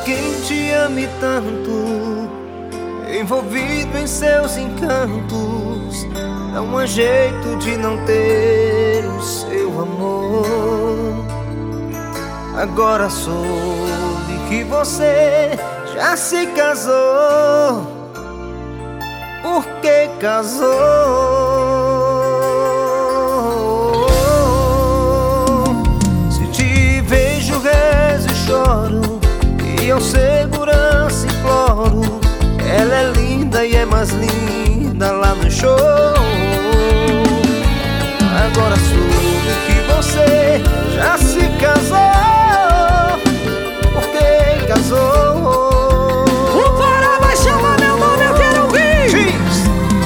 quem te ame tanto, envolvido em seus encantos, dá um jeito de não ter o seu amor. Agora soube que você já se casou. Por que casou? Se te vejo, rezo e choro, e ao segurança imploro. Ela é linda e é mais linda lá no show. Agora soube que você já se casou. Por que casou? O Pará vai chamar meu nome, eu quero ouvir. Diz,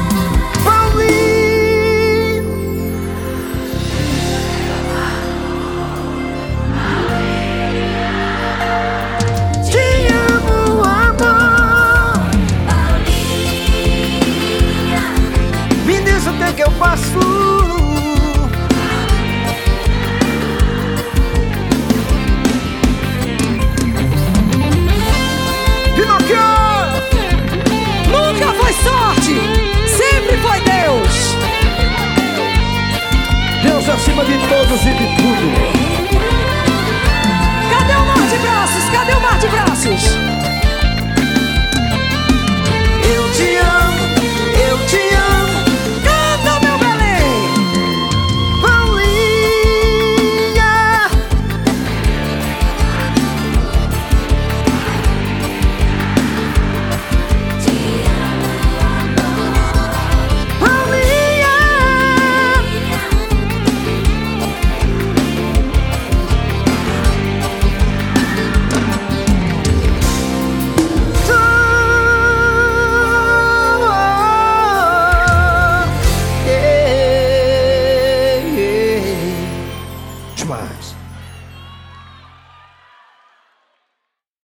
Paulinho. Te amo, amor. Me diz o que eu faço.